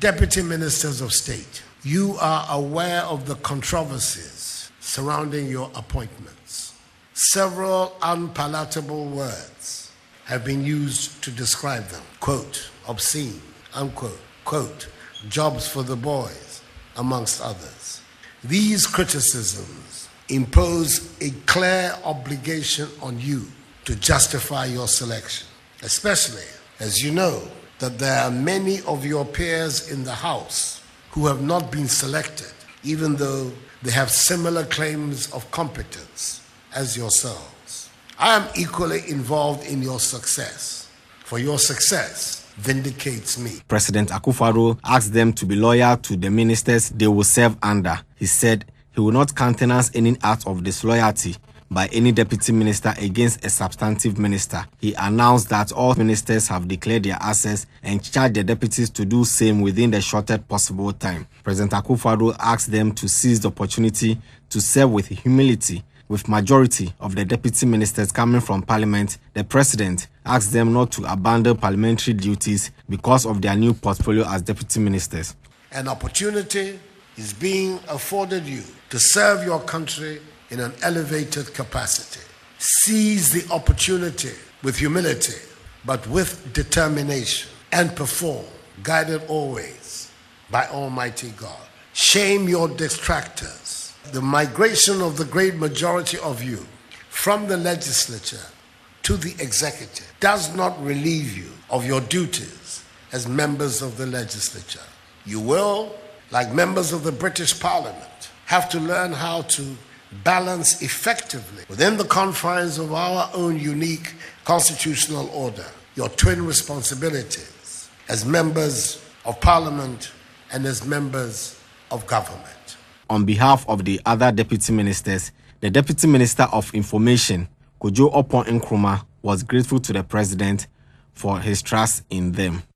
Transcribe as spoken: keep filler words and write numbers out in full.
Deputy Ministers of State, you are aware of the controversies surrounding your appointments. Several unpalatable words have been used to describe them. Quote, obscene, unquote, quote, jobs for the boys, amongst others. These criticisms impose a clear obligation on you to justify your selection, especially as you know that there are many of your peers in the House who have not been selected, even though they have similar claims of competence as yourselves. I am equally involved in your success, for your success vindicates me. President Akufo-Addo asked them to be loyal to the ministers they will serve under. He said he will not countenance any act of disloyalty by any deputy minister against a substantive minister. He announced that all ministers have declared their assets and charged the deputies to do same within the shortest possible time. President Akufo-Addo asked them to seize the opportunity to serve with humility. With majority of the deputy ministers coming from parliament, the president asked them not to abandon parliamentary duties because of their new portfolio as deputy ministers. An opportunity is being afforded you to serve your country in an elevated capacity. Seize the opportunity with humility, but with determination, and perform, guided always by Almighty God. Shame your distractors. The migration of the great majority of you from the legislature to the executive does not relieve you of your duties as members of the legislature. You will, like members of the British Parliament, have to learn how to balance effectively within the confines of our own unique constitutional order your twin responsibilities as members of Parliament and as members of government. On behalf of the other deputy ministers, the Deputy Minister of Information, Kojo Oppong Nkrumah, was grateful to the president for his trust in them.